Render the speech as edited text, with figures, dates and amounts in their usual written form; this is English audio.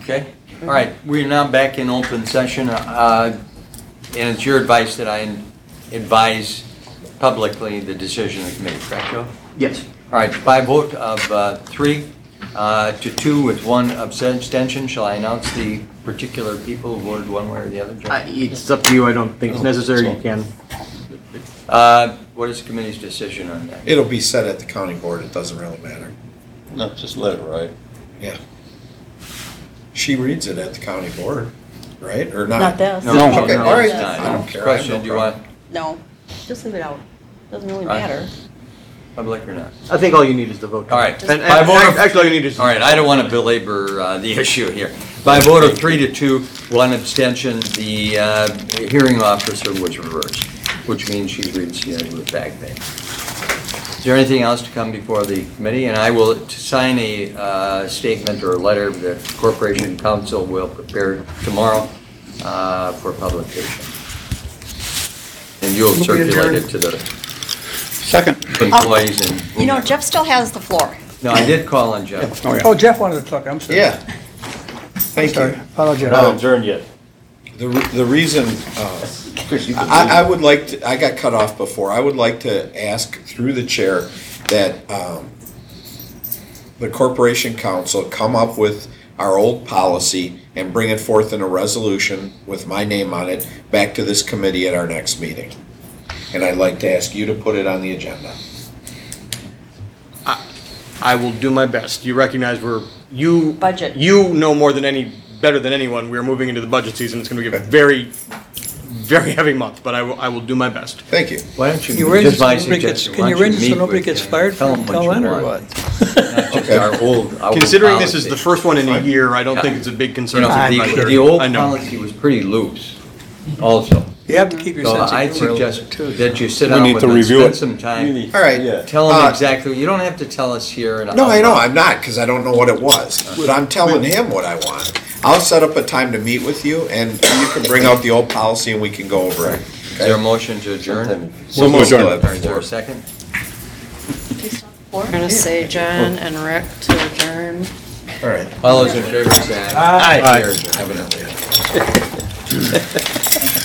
Okay, all right, we're now back in open session, and it's your advice that I advise publicly the decision of the committee, correct, Joe? Yes. All right, by vote of 3 to 2 with 1 abstention, shall I announce the particular people who voted one way or the other, Joe? It's up to you. I don't think it's necessary. You can. What is the committee's decision on that? It'll be set at the county board, it doesn't really matter. No, just let it ride. Yeah. She reads it at the county board, right, or not? Not this. No, Okay, no, all right. it's not. I don't care. I have Question, no do you want No, just leave it out. Doesn't really Right. matter. public or not? I think all you need is the vote. All right. And By vote of- actually, all you need is. All right, I don't want to belabor the issue here. By a vote of 3 to 2, 1 abstention, the hearing officer was reversed, which means she reads with back pay. Is there anything else to come before the committee? And I will sign a statement or a letter that Corporation Council will prepare tomorrow for publication. And you'll circulate it to the Second. employees and. You know, Jeff still has the floor. No, I did call on Jeff. Oh, Jeff wanted to talk, I'm sorry. Yeah. Thank Sorry, you. apologize. Not adjourned yet. The reason, I would like to, I got cut off before, I would like to ask through the chair that the Corporation Council come up with our old policy and bring it forth in a resolution with my name on it back to this committee at our next meeting. And I'd like to ask you to put it on the agenda. I will do my best. You recognize Budget. You know better than anyone. We are moving into the budget season. It's going to be a very, very heavy month, but I will do my best. Thank you. Why don't Can you, you arrange just it so my nobody gets, suggestion, can why you don't arrange it so meet nobody with gets them, fired tell from them what you Cal or want. what? Not just our old Considering this is policy. the first one in a year, I don't think it's a big You concern. know, for the old I know. policy was pretty loose also. You have to keep your So sense I'd of humor a little suggest bit too. that you sit We down need with to them, review spend it. some time, All right. Yeah. tell them exactly, you don't have to tell us here. No, I know, I'm not, because I don't know what it was, but I'm telling him what I want. I'll set up a time to meet with you, and you can bring out the old policy and we can go over it. Is there a motion to adjourn? So moved. Or is there a second? We're gonna say John and Rick to adjourn. All right. All those in favor say aye. Aye. Aye. Have a nice day.